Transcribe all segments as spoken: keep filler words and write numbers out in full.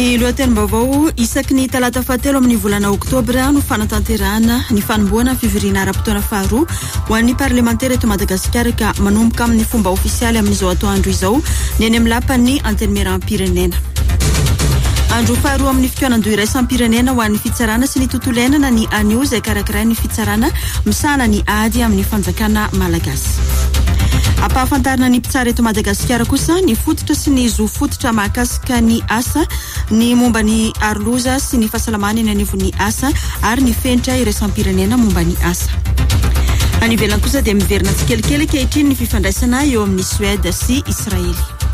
Ny lohatenim-baovao isaky ny talata fahatelo amin'ny volana oktobra no fanatanterahana ny fanombohana fivoriana ara-potoana faharoa ho an'ny parlementaire eto Madagasikara ka manomboka amin'ny fomba ofisialy amin'izao atoandro izao ny eny amin'ny lapan'ny antenimieram-pirenena. Andro faharoa amin'ny fitoanan-doha iraisam-pirenena ho an'ny fitsarana sy ny tontolo iainana ny anio izay karakaray ny fitsarana misala ny ady amin'ny fanjakana malagasy. Ampahafantarina ny mpitsara eto Madagasikara kosa ny fototra sy ny zo fototra mahakasika ny asa, ny momba ny aroloza sy ny fahasalamana ny anivon'ny asa ary ny fenitra iraisam-pirenena momba ny asa. Any ivelany kosa dia miverina tsikelikely ankehitriny ny fifandraisana eo amin'ny Suède sy Israely.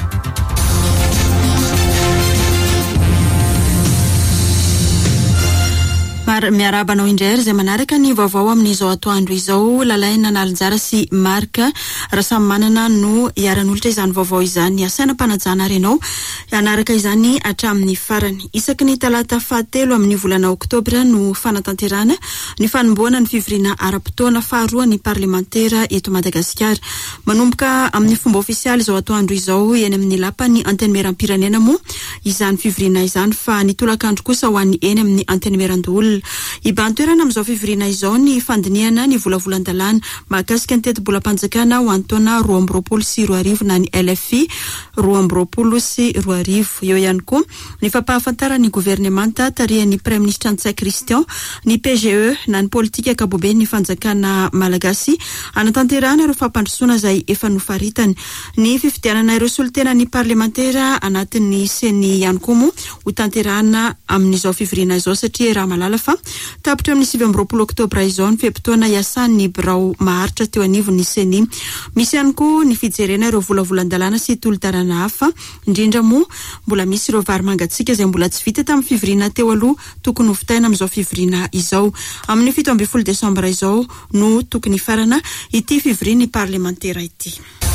Miarabanao indray izay manaraka ny vaovao amin'izao atoandro izao. Lalaina Nalinjara sy Marka rasamy manana no iaran'olitra izany vaovao izany asaina mpanajana renao anaraka izany hatramin'ny farany. Isaky ny talata fahatelo amin'ny volana oktobra no fanatanterana ny fanombohana ny fivoriana ara-potoana faharoa ny parlementaire eto Madagasikara. Manomboka amin'ny fomba ofisialy izao atoandro izao eny amin'ny lapan'ny antenimieram-pirenena moa izany fivoriana izany fa ny tolakandro kosa ho an'ny eny amin'ny antenimieran-doholona. Ibantoerana amin'izao fivoriana izao ny fandiniana ny volavolan-dalàna mahakasika ny teti-bolam-panjakana ho an'ny taona roa amby roapolo sy roa arivo na ny L F I roa amby roapolo sy roa arivo. Eo ihany koa ny fampahafantarana ny gouvernemanta tarihan'ny Prime Ministre Antsay Christian, ny P G E na ny politika akaboben'ny fanjakana malagasy anatanterahana ireo fampandrosoana izay efa nofaritany. Ny fifidianana ireo solitena ny parlementaire anatin'ny seny ihany koa moa ho tanterahana amin'izao fivoriana izao satria raha malala fa tapitra amin'ny sivy amby roapolo oktobra izao ny fiam-potoana iasan'ny birao maharitra teo anivon'ny seny. Misy ihany koa ny fijerena ireo volavolan-dalàna sy tolo-darana hafa, indrindra moa mbola misy ireo vary mangatsiaka izay mbola tsy vita tamin'ny fivoriana teo aloha tokony ho vitaina amin'izao fivoriana izao. Amin'ny fito ambin'ny folo desambra izao no tokony farana ity fivoriana parlementaire ity.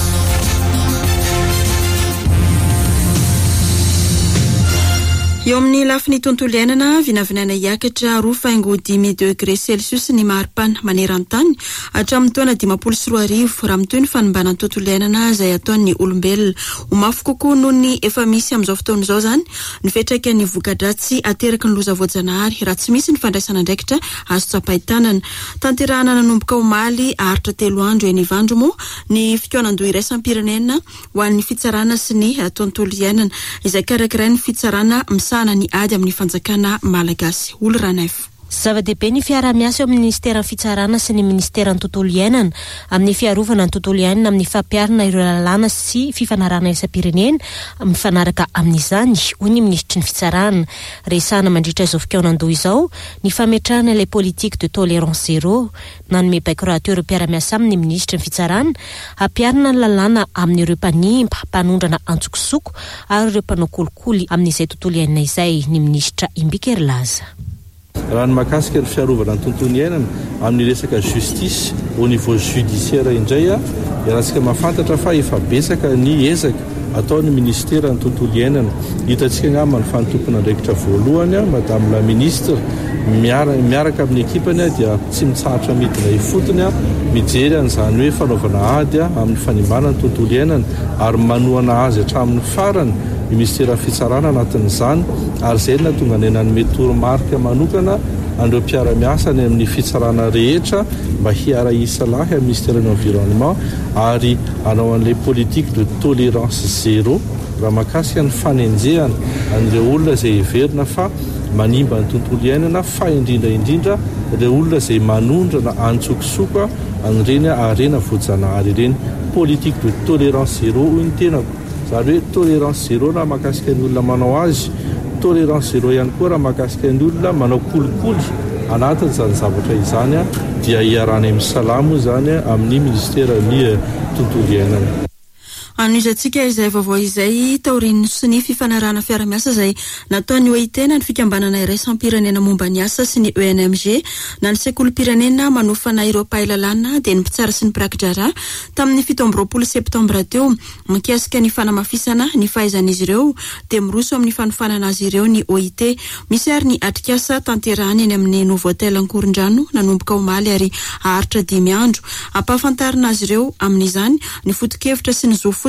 Eo amin'ny lafiny tontolo iainana vinavinaina hiakatra roa faingo dimy degré celsius ny maripana maneran-tany hatramin'ny taona dimapolo sy roa arivo raha mitoy ny fanombanan'ny tontolo iainana izay ataon'ny olombelona. Ho mafy kokoa noho ny efa misy amin'izao fotoana izao zany ny fiantraikan'ny voka-dratsy ateraky ny loza voajanahary raha tsy misy ny fandraisana andraikitra azo tsapahitanana. Tanterahana nanomboka omaly aharitra telo andro eny Ivandro moa ny fitoanan-doha iraisam-pirenena ho an'ny fitsarana sy ny tontolo iainana izay karakaray ny fitsarana sana ny ady amin'ny fanjakana malagasy. Olo Ranef. Zava-dehibe ny fiara-miasa eo amin'ny ministeran'ny fitsarana sy ny ministeran'ny tontolo iainana amin'ny fiarovana ny tontolo iainana amin'ny fampiarana ireo lalàna sy fifanarahana isam-pirenena mifanaraka amin'izany hoy ny ministry ny fitsarana. Resahana mandritra izao fitoanan-doha izao ny fametrahana les politiques de tolérance zéro nanome baiko-rahateo ireo mpiara-miasa amin'ny ministry ny fitsarana hampiarana ny lalàna amin'ireo mpanimba, mpanondrana antsokosoko ary ireo mpanao kolikoly amin'izay tontolo iainana izay ny ministra Imbikera Laza. Raha ny mahakasika ny fiarovana ny tontolo iainana amin'ny resaka justice au niveau judiciaire indray a iarahantsika mahafantatra fa efa betsaka ny ezaka ataon'ny ministera ny tontolo iainana. Hitantsika angamba ny fanotompona andraikitra voalohany a madame la ministre miara miaraka amin'ny ekipany a dia tsy mitsahatra midina ifotony a mijery an'izany hoe fanaovana ady a amin'ny fanimbana ny tontolo iainana ary manohana azy hatramin'ny farany ny ministera fitsarana anatin'izany ary izay na tonga ny nanome toromarika manokana andreo mpiara-miasa ny amin'ny fitsarana rehetra mba hiara isa lahy amin'ny ministère de l'environnement ary anao an'ilay politique de tolérance zéro raha mahakasika ny fanenjehana an'ireo olona izay heverina fa manimba ny tontolo iainana fa indrindra indrindra ireo olona izay manondrana antsokosoka an'ireny arena voajanahary ireny. Politique de tolérance zéro hoy ny tenako. Zary hoe tolérance zéro raha mahakasika ny olona manao azy, tolérance zéro ihany koa raha mahakasika ny olona manao kolikoly anatin'izany zavatra izany a dia iarana amin'ny salamo izany amin'ny ministera ny tontolo iainana. Anizatsika izay vaovao izay taoriny sy ny fifanarahana fiara-miasa izay nataony oitena ny fikambanana iraisam-pirenena momba ny asa sy ny E N M G na ny sekolim-pirenena manofana ireo pahalalana dia ny mpitsara sy ny pirakidrara tamin'ny fito amby roapolo septambra teo mikasika ny fanamafisana ny fahaizan'izy ireo dia miroso amin'ny fanofanana azy ireo ny O I T. Misy ary ny atrikasa tanterahany eny amin'ny Novotel Ankorondrano nanomboka omaly ary aharitra dimy andro. Ampahafantarina azy ireo amin'izany ny foto-kevitra sy ny zo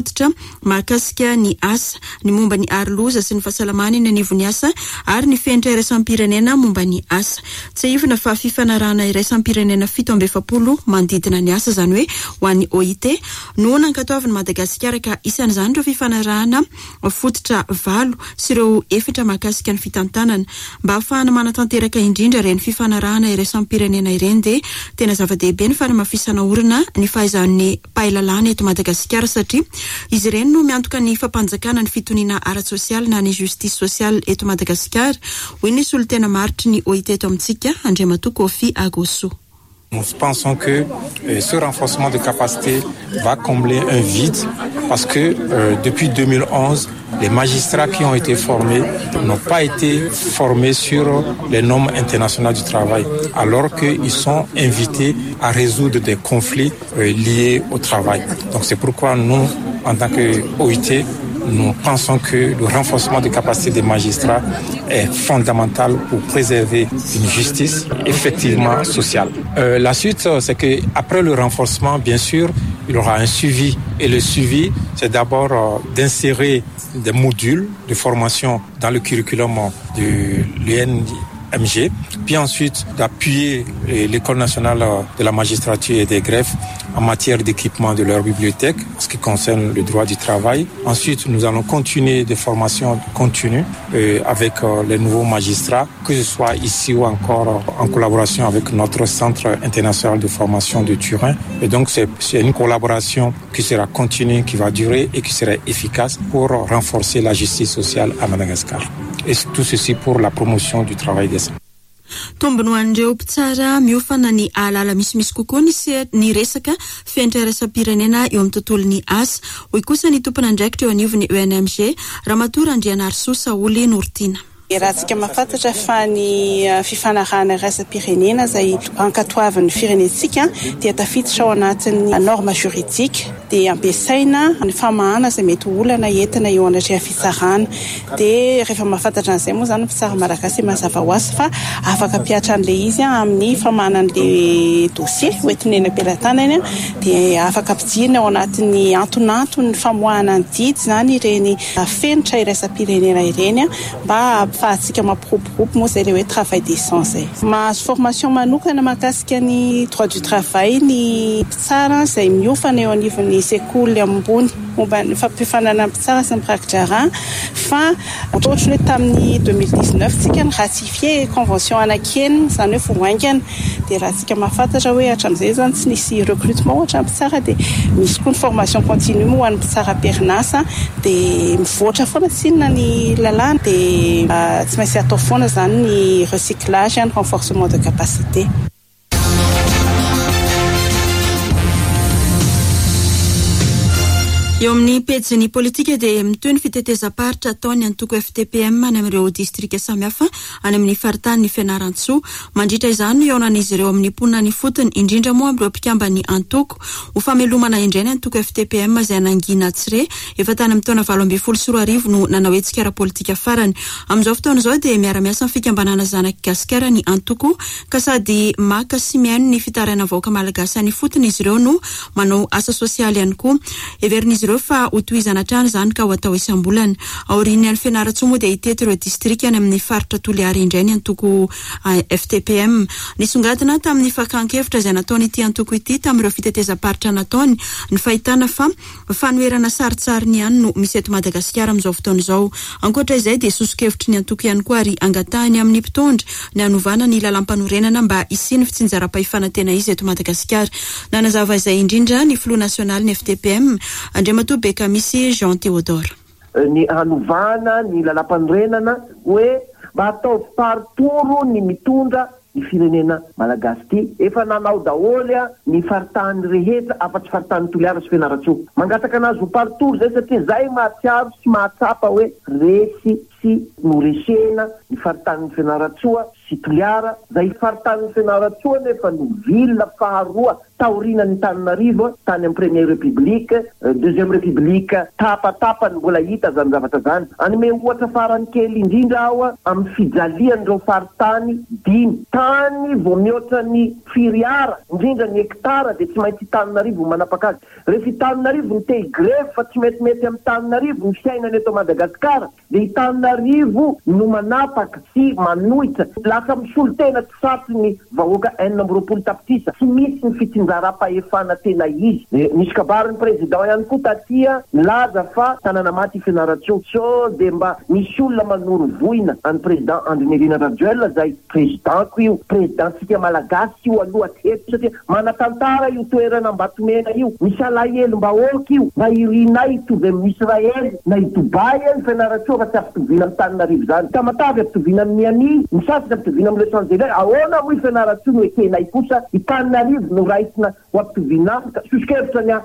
fototra mahakasika ny asa, ny momba ny arloza sy ny fahasalamana eny anivon'ny asa ary ny fenitra iraisam-pirenena momba ny asa. Tsy ivona fa fifanarahana iraisam-pirenena fito amby efapolo mandidina ny asa zany hoe ho an'ny O I T no nankatoavin'ny Madagasikara ka isan'izany ireo fifanarahana fototra valo sy ireo efitra mahakasika ny fitantanana mba ahafahana manatanteraka indrindra ireny fifanarahana iraisam-pirenena ireny dia tena zava-dehibe ny fanamafisana orina ny fahaizan'ny pahalalana eto Madagasikara satria izy ireny no miantoka ny fampanjakana ny fitoniana ara-tsosialy na ny justice sociale eto Madagasikara. Hoy ny solitena maritry ny O I T eto amintsika Andriamatoa Kofi Agoso. Nous pensons que euh, ce renforcement de capacité va combler un vide parce que euh, depuis deux mille onze, les magistrats qui ont été formés n'ont pas été formés sur les normes internationales du travail, alors qu'ils sont invités à résoudre des conflits euh, liés au travail. Donc c'est pourquoi nous, en tant que O I T, nous pensons que le renforcement des capacités des magistrats est fondamental pour préserver une justice effectivement sociale. Euh, la suite, c'est que après le renforcement, bien sûr, il y aura un suivi. Et le suivi, c'est d'abord euh, d'insérer des modules de formation dans le curriculum de l'U N M G, puis ensuite d'appuyer l'École nationale de la magistrature et des greffes en matière d'équipement de leur bibliothèque, en ce qui concerne le droit du travail. Ensuite, nous allons continuer des formations continues euh, avec euh, les nouveaux magistrats, que ce soit ici ou encore euh, en collaboration avec notre Centre international de formation de Turin. Et donc, c'est, c'est une collaboration qui sera continue, qui va durer et qui sera efficace pour renforcer la justice sociale à Madagascar. Et tout ceci pour la promotion du travail décent. Tombony ho an'ireo mpitsara miofana ny ahalala misimisy kokoa ny ny resaka fenitra iraisam-pirenena eo amin'ny tontolon'ny asa. Hoy kosa ny tompona andraikitra eo anivon'ny U N M G, Ramatoa Andrianarso Saoly Nortina. Raha tsika mahafantatra fa ny fifanarahana iraisam-pirenena izay ankatoavan'ny firenentsika dia tafiditra ao anatin'ny norme juridique dia ampiasaina ny famahana izay mety olana entina eo anatria fitsarana. Dia rehefa mahafantatra an'izay moa zany mpitsara malagasy mazava ho azy fa afaka ampiatra an'ilay izy amin'ny famahana an'ilay dossier hoentineny am-pelantanany dia afaka ampidirina ao anatin'ny antonantony famoahana ny didy zany ireny fenitra iraisam-pirenena ireny mba fahatsika mampiroporopy moa zay le hoe travail décent zay. Mahazo formation manokana mahakasika ny droit du travail ny mpitsara izay miofana eo anivon'ny sekoly ambony momba ny fampifanana mpitsara sy mirakitra raha fa ohatrany hoe tamin'ny deux mille dix-neuf tsika ny ratifié convention anakenina zany hoe voaingana dia raha tsika mahafantatra hoe hatramin'izay zany tsy nisy recrutement ohatra mpitsara dia misy koa ny formation continue ho an'ny mpitsara perinasa dia mivoatra foana tsinona ny lalàna dia tsy maintsy atao foana zany ny recyclage ny renforcement de capacité. Eo amin'ny pejy politika dia mitoy ny fitetezam-paritra ataony antoko F T P M any amin'ireo distrika samihafa any amin'ny faritany ny Fianarantsoa. Mandritra izany eo anan'izy ireo amin'ny ponina ny fotony indrindra moa amin'ireo mpikambany antoko ho famelomana indray ny antoko F T P M izay anangina tsire efa tany amin'ny taona valo ambin'ny folo sy roa arivo no nanao hetsika ara-politika farany. Amin'izao fotoana izao dia miara-miasa amin'ny fikambanana zanaka Gasikara ny antoko ka sady maka sy mihaino ny fitaraina vahoaka malagasy any fotony izy ireo no manao asa sosialy ihany koa. Everin'izy ireo fa hotohizana trano zany ka ho atao isam-bolana. Aorian'ny any Fianarantsoa moa dia hitety ireo distrika any amin'ny faritra Toliara indray ny antoko F T P M. Nisongadina tamin'ny fakan-kevitra izay nataony ity antoko ity tamin'ireo fitetezam-paritra nataony ny fahitana fa fanoherana saritsariny ihany no misy eto Madagasikara amin'izao fotoana izao. Ankoatra izay dia soso-kevitry ny antoko ihany koa ary angatahany amin'ny mpitondra ny hanovana ny lalam-panorenana mba hisiany fitsinjaram-pahifanantena izy eto Madagasikara. Nanazava izay indrindra ny Flou national ny F T P M Andriamatoa Bekamisy Jean Théodore. Ny hanovana ny lalam-panorenana hoe mba atao partouro ny mitondra ny firenena malagasy ity. Efa nanao daholo ny faritany rehetra afa-tsy faritany Toliara sy Fianarantsoa. Mangataka anazy ho partouro zay satria zay mahatsiaro sy mahatsapa hoe resy sy noresena ny faritany Fianarantsoa sy sy Toliara zay faritanin'ny Fianarantsoa nefa no ville faharoa taorina ny Tananarivo tany amin'ny Première République, Deuxième République tapatapany mbola hita zany zavatra zany. Anome ohatra farany kely indrindra aho amin'ny fijalian'ireo faritany dimy tany vao mihoatra ny firiara indrindra ny hektara dia tsy maintsy Tananarivo manapaka azy. Rehefa Tananarivo ny te grève fa tsy metimety amin'ny Tananarivo ny fiainana eto Madagasikara dia Tananarivo no manapaka sy manohitra lasa misolo tena tsy satsy ny vahoaka enina amby roapolo tapitrisa tsy misy ny fitsinjaram-pahefana tena izy. Misy kabarin'ny président ihany koa tatia milaza fa tanàna maty Fianarantsoa dia mba misy olona manoro voina any président Andrinirina Rajoelina zay présidentko io présidentsika malagasy io aloha teto satria manatantara io toerana Ambatomena io misy alahelo-mbahoaka io na irinay hitovy amin'ny Israely na i Dubai ny Fianarantsoa fa tsy ampitoviana amin'ny Tananarivo zany. Tamatavy ampitoviana amin'ny Miami, ny sasany ampitoviana amin'ny Los Angeles. Ahoana moa i Fianarantsoa no ekenay kosa i Tananarivo no raisina ho ampitoviana sosikevitra ny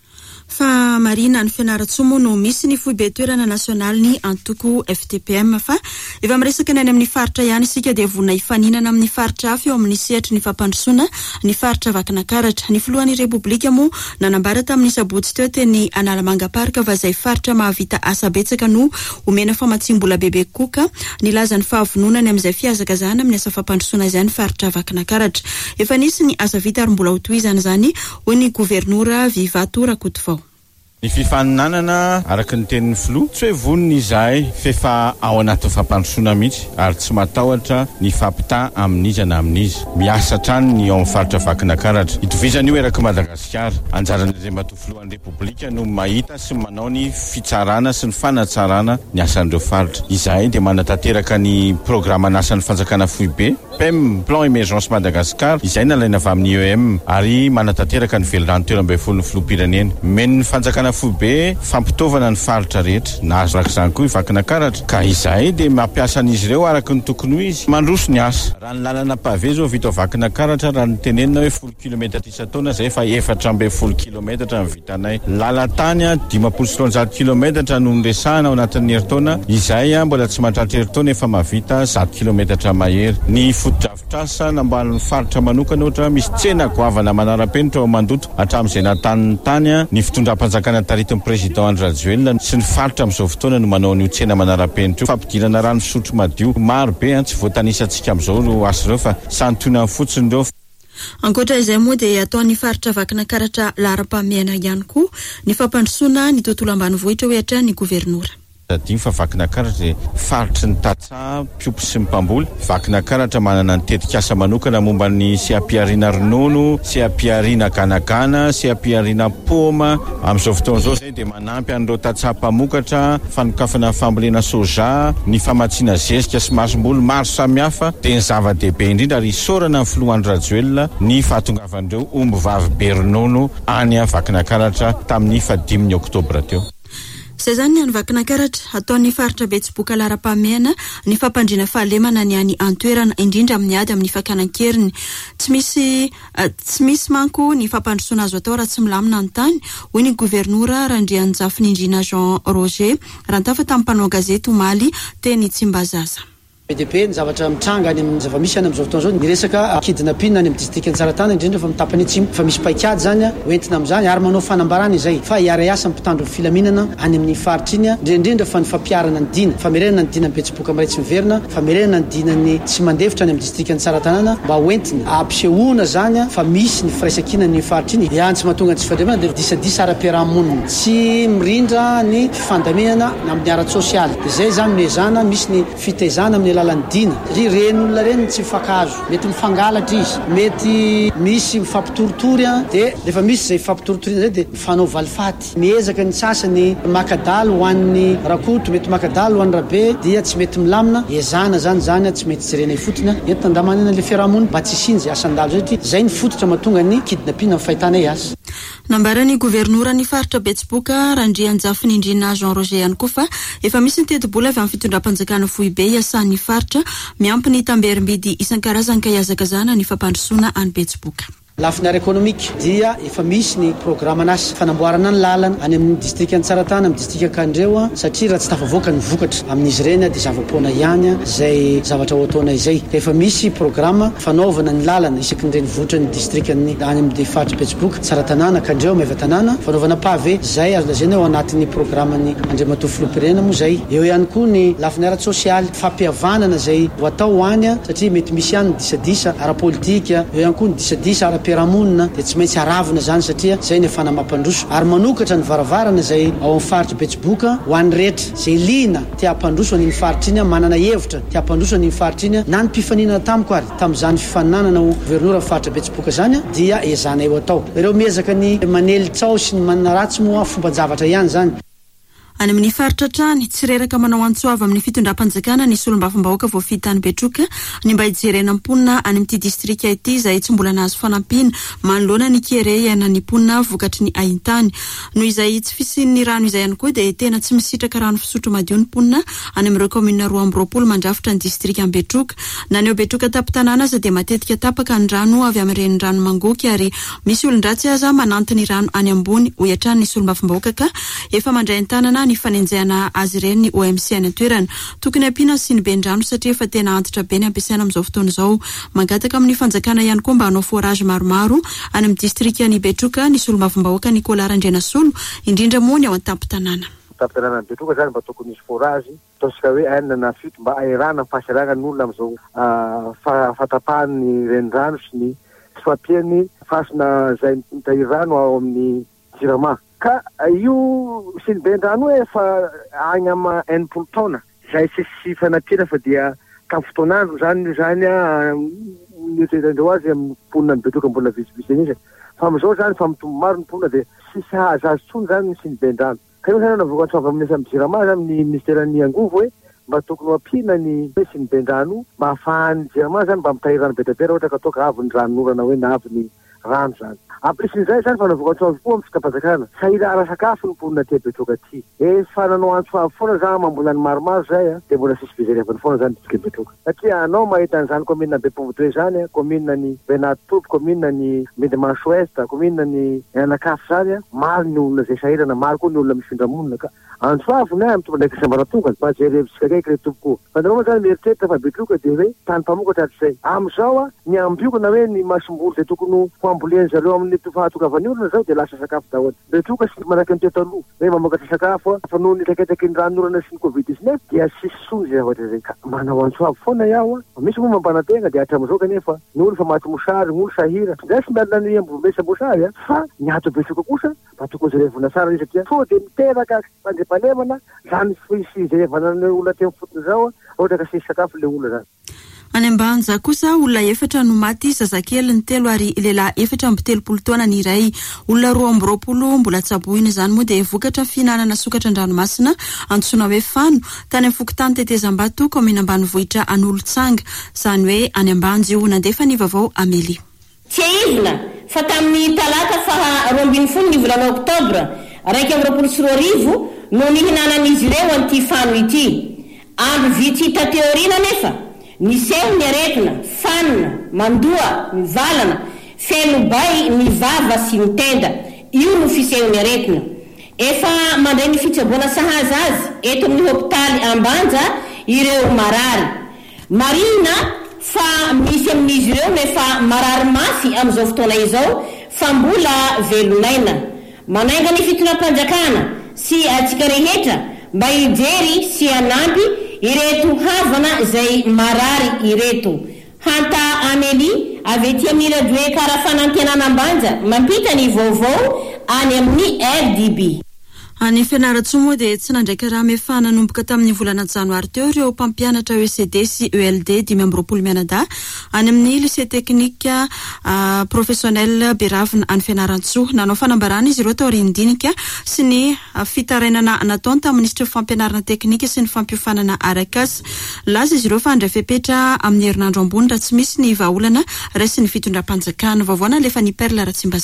fa marina ny Fianarantsoa moa no misy ny foibe toerana nasionaly ny antoko F T P M fa efa miresaka ny any amin'ny faritra ihany isika dia vona ifaninana amin'ny faritra hafa eo amin'ny sehatry ny fampandrosoana ny faritra Vakinakaratra. Ny filohan'ny Repoblika moa nanambara tamin'ny sabotsy teo teny Analamanga Park fa zay faritra mahavita asa betsaka no omena famatsim-bola bebe koka nilaza ny fahavononany amin'izay fiazakazana amin'ny asa fampandrosoana izany faritra Vakinakaratra. Efa nisy ny asa vita ary mbola ho tohizana zany hoy ny gouvernoura Vivato Rakotovao. Ny fifaninanana araka ny tenin'ny filoha tsy hoe vonona izahay fefa ao anaty fampandrosoana mihitsy ary tsy matahotra ny fampita amin'iza na amin'iza miasa trany ny ao amin'ny faritra Vakinakaratra. Itovizany io eraky Madagasikara anjaran'izay matoa filohan'ny Repoblika no mahita sy manao ny fitsarana sy ny fanatsarana ny asan'ireo faritra. Izahay dia manatanteraka ny programa n'asan'ny fanjakana foibe P E M Plan Émergence Madagasikara izay nalaina avy amin'ny E M ary manatanteraka ny velorano telo ambin'ny folo ny filoham-pirenena. Men'ny fanjakana foibe fampitaovana ny faritra rehetra na azo rak'izany koa i Vakinakaratra ka izahay dia mampiasa an'izy ireo araka ny tokony ho izy mandroso ny asa. Raha ny lalana pavé zao vita Vakinakaratra raha ny tenenina hoe folo kilometatra isa-taona zay fa efatra ambin'ny folo kilometatra ny vitanay. Lalan-tany dimampolo sy roanjato kilometatra no niresahana ao anatin'ny herintaona. Izahay mbola tsy mahatratra herintaona efa mahavita zato kilometatra mahery. Ny foto-drafitrasa nambalan'ny faritra manokana ohatra misy tsena goavana manara-penitra ao Mandoto hatramin'izay natan'ny tany ny fitondram-panjakana taritin'ny président Andry Rajoelina sy ny faritra amin'izao fotoana no manao ny tsena manara-penitra. Fampidirana rano fisotro madio maro be tsy voatanisyantsika amin'izao asa ireo fa santionany fotsiny ireo. Ankoatra izay moa dia ataon'ny faritra Vakinakaratra laharam-pahamehana ihany koa ny fampandrosoana ny tontolo ambanivohitra hoe hatrany ny gouvernoura. Dimy fa Vakinakaratra faritry ny Tatsa, Piopy sy ny Mpamboly. Vakinakaratra manana ny tetikasa manokana momba ny sehampiariana ronono, sehampiariana ganagana, sehampiariana poma. Amin'izao fotoana izao zay dia manampy an'ireo Tatsa mpamokatra, fanokafana fambolena soja, ny famatsiana zezika sy masomboly maro samihafa dia ny zava-dehibe indrindra ary isaorana ny filohan'ny Rajoelina ny fahatongavan'ireo omby vavy be ronono any Vakinakaratra tamin'ny fadimy oktobra teo. Izay zany ny any Vakinakaratra ataon'ny faritra Betsiboka laharam-pahamehana ny fampandriana fahalemana ny any antoerana indrindra amin'ny ady amin'ny fakanan-keriny. Tsy misy uh, tsy misy manko ny fampandrosoana azo atao raha tsy milamina ny tany hoy ny gouvernoura Randrianjafinindrina Jean Roger rantafa tamin'ny mpanao gazety omaly teny Tsimbazaza. P D P ny zavatra mitranga any amin'ny zava-misy any amin'izao fotoana izao ny resaka kidnapping any amin'ny district Antsaratany indrindra fa mitapany atsimo fa misy paikady zany hoentina amin'izany ary manao fanambarana izay fa hiara asa mpitandro filaminana any amin'ny faritra iny indrindra fa ny fampiarana ny dina famerenana ny dina ny Betsiboka Maretsi Miverina famerenana ny dina ny tsy mandefitra any amin'ny district Antsaratany mba hoentina ampisehoana zany fa misy ny firaisakina ny faritra iny iantsy mahatonga ny tsy fandremana dia disadisa ara-piarahamonina tsy mirindra ny fifandaminana amin'ny ara-tsosialy dia zay zany mezana misy ny fitaizana amin'ny lalandina ry ren'olona reny tsy fakazo mety mifangalatra izy mety misy mifampitorotory dia rehefa misy zay mifampitorotory zay dia mifanao valifaty miezaka ny sasany makadalo ho an'ny rakoto mety makadalo ho an'ny rabe dia tsy mety milamina ezana zany zany tsy mety jerena fotony entina andamanana le fiarahamonina mba tsy sinjy asandalo zay zay ny fototra mahatonga ny kidnapping amin'ny fahitanay asa. Nambarany gouvernoura ny faritra Betsiboka Randrianjafinindrina Jean Roger ihany koa fa efa misy ny teti-bola avy amin'ny fitondram-panjakana foibe iasan'ny faritra miampy ny tamberim-bidy isan-karazany ka iazakazana ny fampandrosoana any Betsiboka. lafiny ara-économique dia efa misy ny programme anasy fanamboarana ny lalana any amin'ny district Antsaratana amin'ny district Kandreo satria raha tsy tafavoaka ny vokatra amin'izy ireny dia zava-poana ihany izay zavatra ho ataona izay. Efa misy programme fanaovana ny lalana isaky ny reny vohitra ny district any amin'ny fatra Betsiboka, Tsaratanana, Kandreo, Mevatanana, fanaovana pavé izay azo lazaina ao anatin'ny programme ny Andriamatoa Filoham-pirenena moa izay. Eo ihany koa ny lafiny ara-sosialy fampihavanana izay ho atao any satria mety misy ihany ny disadisa ara-politika, eo ihany koa ny disadisa ara-piarahamonina dia tsy maintsy aravina zany satria izay ny fanamam-pandroso ary manokatra ny varavarana izay ao amin'ny faritra Betsiboka ho an'ny rehetra izay liana tia hampandroso an'iny faritra iny manana hevitra tia hampandroso an'iny faritra iny na ny mpifaninana tamiko ary tamin'izany fifaninanana ho gouvernoura faritra Betsiboka zany dia ezana eo atao. Ireo miezaka ny manelitsao sy ny manana ratsy moa fomban-javatra ihany zany. Any amin'ny faritra trany tsy reraka manao antsoava amin'ny fitondram-panjakana ny solombavambahoaka voafita any Betroka ny mba hijerena mponina any amin'ity distrika ity izay tsy mbola nahazo fanampiana manoloana ny kere iana ny mponina vokatry ny ahintany noho izay tsy fisian'ny rano izay ihany koa dia tena tsy misitraka rano fisotro madio ny mponina any amin'ireo komina roa amby roapolo mandrafitra ny distrika any Betroka na ny eo Betroka tapitanana aza dia matetika tapaka ny rano avy amin'ireny rano mangoky ary misy olon-dratsy aza manantiny rano any ambony ho iatran'ny ny solombavambahoaka ka efa mandray an-tanana ny fanenjehana azy ireny ny O M C any an-toerana tokony ampiana sy ny bendrano satria efa tena antitra be ny ampiasaina amin'izao fotoana izao mangataka amin'ny fanjakana ihany koa mba hanao forage maromaro any amin'ny distrika ny Betroka ny solombavambahoaka Nicolas Randrenasolo indrindra moa ny ao an-tapitanana. Tapitanana ny Betroka zany mba tokony misy forage ataontsika hoe enina na fito mba aerana fahasarana ny olona amin'izao fatapahany renirano sy ny sy fampiany fasina izay mitahiry rano ao amin'ny Jirama. Ka io sy ny bendrano efa agny ama enimpolo taona izay tsy fanampiana fa dia kafotoanandro zany zany nitendreo azy amin'ny mponina ny Betroka mbola vitsivitsy an'izay fa amin'izao zany fa mitombo maro ny mponina dia sisy hahazo azy tsony zany sy ny bendrano. Ka io zany navoaka antsoava amin'ny amy Jirama zany ny ministeran'ny Angovo hoe mba tokony ampiana ny hoe sy ny bendrano mba ahafahan'ny Jirama zany mba mitahiry rano betapera ohatra ka toka avy ny ranon'orana hoe na avy ny rano zany. Ampisin'izay zany fa navoaka antsoava koa amin'ny fitapazakana sahira ara-sakafo ny mponina aty Betroka aty. Efa nanao antsoava foana za mambola ny maromaro zay a dia mbola sisy fijerevany foana zany district Betroka. Satria anao mahita an'izany commune Bepovotoe zany a, commune ny Benatopo, commune ny Medemanso Ouest, commune ny Anakafo zany a, maro ny olona zay sahirana, maro koa ny olona mifindra monina ka antsoavony a mitombo ndraiky sambaratonga mba jerevitsika kaiky re tompoko. Fa nanao zany mieritreritra fa Betroka dia hoe tany mpamokatra atr'izay. Amin'izao a ny ambioko na hoe ny masombolo zay tokony ho amboleny zareo amin'ny fahatokavany olona zao dia lasa sakafo daholo. Betroka sy manaraka ny tetaloha hoe mamokatra sakafo fa noho ny taketaky ny ranon'orana sy ny covid dix-neuf dia sisy sony zay zavatra zay. Ka manao antsoavo foana iaho a misy moa mampanatena dia hatramin'izao kanefa ny olo fa maty mosary, ny olo sahira zay sy miala ny ambomesa mosary a fa ny ato Betroka kosa mba tokony jerevana tsara izy satria so dia miteraka pandrepalemana zany fisy jerevana ny olona ty fotony zao a ohatra ka sisy sakafo le olona zany. Any Ambanja kosa olona efatra no maty zazakely ny telo ary lehilahy efatra amby telopolo taona ny iray. Olona roa amby roapolo mbola tsaboina zany moa dia vokatra fihinanana sokatra an-dranomasina antsoina hoe fano tany amin'ny Fokotany Tetezambato komina ambanivohitra An'Olontsanga zany hoe any Ambanja io nandefa ny vaovao Amélie. Tseivina fa tamin'ny talata faha roa ambin'ny folo ny volana Oktobra raiky amby roapolo sy roa arivo no nihinanan'izy ireo an'ity fano ity. Andro vitsy hita teoriana nefa ny seho ny aretina, fanina, mandoa, ny valana, feno bay, ny vava sy ny tenda. Io no fiseho ny aretina. Efa mandray ny fitsaboana sahaza azy eto amin'ny hopitaly Ambanja ireo marary. Marina fa misy amin'izy ireo nefa marary mafy amin'izao fotoana izao fa mbola velonaina. Manainga ny fitondram-panjakana sy atsika rehetra mba hijery sy hanampy ireto havana izay marary ireto. Hanta Amélie avy ety amin'ny radio Karafanantenana Ambanja mampita ny vaovao any amin'ny R D B. Any Fianarantsoa moa dia tsy nandraika raha mefa nanomboka tamin'ny volana janoary teo ireo mpampianatra E C D sy E L D dimy amby roapolo mianadahy any amin'ny lycée technique uh, professionnel Beravina any Fianarantsoa. Nanao fanambarana izy ireo tao rindinika sy ny uh, fitarainana nataony tamin'ny ministra fampianarana teknika sy ny fampiofanana arakasa. Laza izy ireo fa andray fepetra amin'ny herinandro ambony raha tsy misy ny vahaolana raisy ny fitondram-panjakana. Vaovana lefa ny Perla Ratsimbazafy.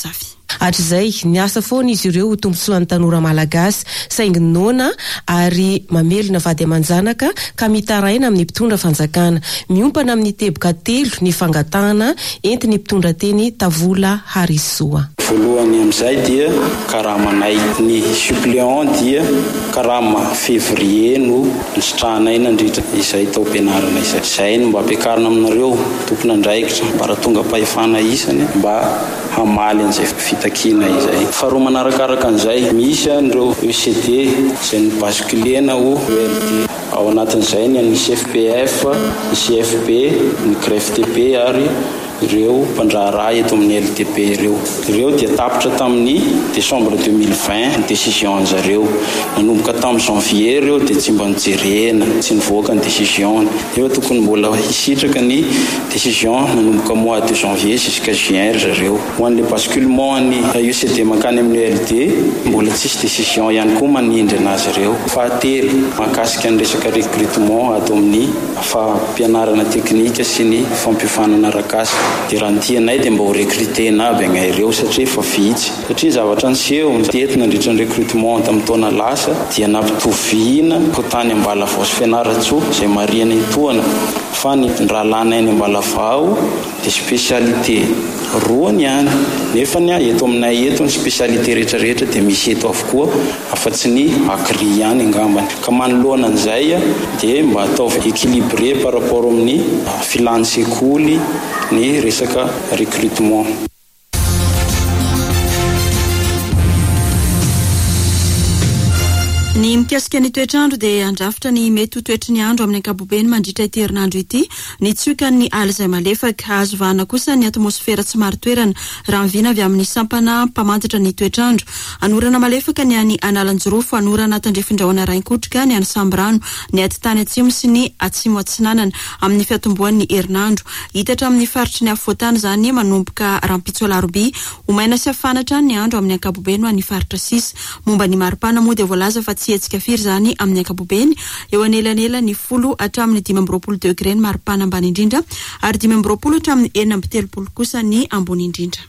Hatr'izay niasa foana izy ireo tombontsoan'ny tanora malagasy saingy nona ary mamelona vady amanjanaka ka mitaraina amin'ny mpitondra fanjakana. Miompana amin'ny teboka telo ny fangatahana entiny mpitondra teny Tavola Harisoa. Voalohany amin'izay dia karamanay ny suppléant dia karama février no nisitrahanay nandritra izay tao ampianarana izay. Izay no mba ampiakarina aminareo tompona andraikitra mba tonga pahefana isany mba hamaly an'izay fitakina izay. Faharoa manarakaraka an'izay misy an'ireo E C D izay ny basculena ho O L D. Ao anatin'izay ny C F P F, ny C F P, ny C R F T P ary ireo mpandraharaha eto amin'ny L T P ireo. Ireo dia tapitra tamin'ny décembre deux mille vingt ny décision zareo. Nanomboka tamin'ny janvier ireo dia tsy mba nijerena, tsy nivoaka ny décision. Eo tokony mbola hisitraka ny décision nanomboka mois de janvier jusqu'à juin zareo. Ho an'le basculement ny U C D mankany amin'ny L D mbola tsisy décision ihany koa manindry anazy ireo. Fahatelo mahakasika ny resaka recrutement ato amin'ny fampianarana teknika sy ny fampifanana arak'asa. Dia raha ny tianay dia mba ho recrutena aby agnay ireo satria efa vitsy. Satria zavatra niseho teto nandritra ny recrutement tamin'ny taona lasa dia nampitoviana ho tany Ambalavao sy Fianaratsoa izay mariana itoana fa ny raha lanay ny Ambalavao dia spécialité roa ny any. Nefa ny eto aminay eto ny spécialité rehetrarehetra dia misy eto avokoa afa-tsy ny Agri ihany angambany. Ka manoloana an'izay dia mba atao équilibré par rapport amin'ny filàny sekoly ny resaka recrutement. Ny mikasika ny toetrandro dia andrafitra ny mety ho toetry ny andro amin'ny ankapobeny mandritra ity herinandro ity. Ny tsiokan'ny ala izay malefaka azo vahana kosa ny atmosfera tsy maro toerana raha mivina avy amin'ny sampana mpamantatra ny toetrandro. Anorana malefaka ny any Analanjirofo, anorana tandrefindrahona Rainkotrika, ny any Sambrano, ny atitany atsimo sy ny atsimo atsinanana amin'ny fiatomboan'ny herinandro. Hitatra amin'ny faritry ny afovoantany zany manomboka Rampitsolaroby ho maina sy afanatra ny andro amin'ny ankapobeny ho an'ny faritra sisa. Momba ny maripana moa dia voalaza fa tsy etsika firy zany amin'ny ankapobeny eo anelanela ny folo hatramin'ny dimy amby roapolo degré ny maripana ambany indrindra ary dimy amby roapolo hatramin'ny enina amby telopolo kosa ny ambony indrindra.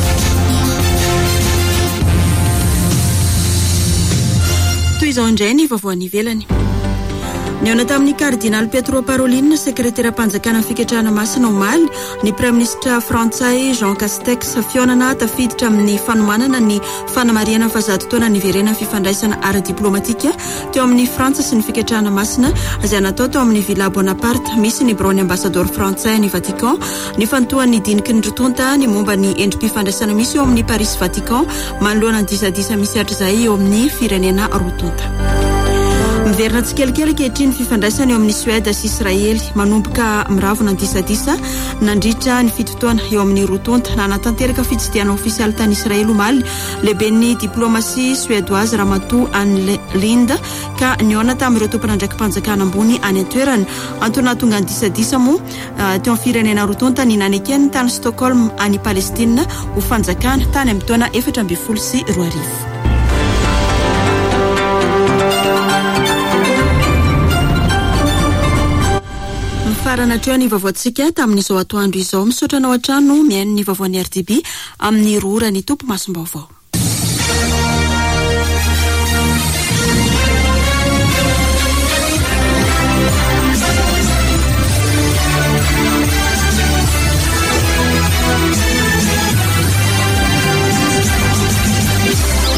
Toy izao indray ny vaovao any ivelany. Niona tamin'ny cardinal Pietro Parolin, sekretera-panjakana fiketrahana masina omaly, ny prime ministre frantsay Jean Castex fionana tafiditra amin'ny fanomanana ny fanamariana fahazato taona niverena fifandraisana ara-diplomatika teo amin'ny Frantsa sy ny fiketrahana masina izay natao teo amin'ny Villa Bonaparte. Misy ny brony ambassador frantsay ny Vatican, ny fantohan'ny diniky ny rotonta ny momba ny endrim-pifandraisana misy eo amin'ny Paris Vatican manoloana ny disadisa misy hatr'izay eo amin'ny firenena rotonta. Miverina tsikelikely kehitriny fifandraisana eo amin'ny Suède sy Israely manomboka miravona ny disadisa nandritra ny fitotoana eo amin'ny rotonta nanatanteraka fitsidiana ofisialy tany Israely omaly lehiben'ny diplomasia suédoise Ramatoa Anne Linde ka niona tamin'ireo tompona andraikimpanjakana ambony any an-toerana antony tonga ny disadisa moa teo amin'ny firenena rotonta ny nanekeny tany Stockholm any Palestina ho fanjakana tany amin'ny taona efatra amby folo sy roa arivo. Farana treo ny vaovaontsika tamin'izao atoandro izao misaotra anao an-trano miaino ny vaovaon'ny R D B amin'ny rora ny tompo masom-baovao.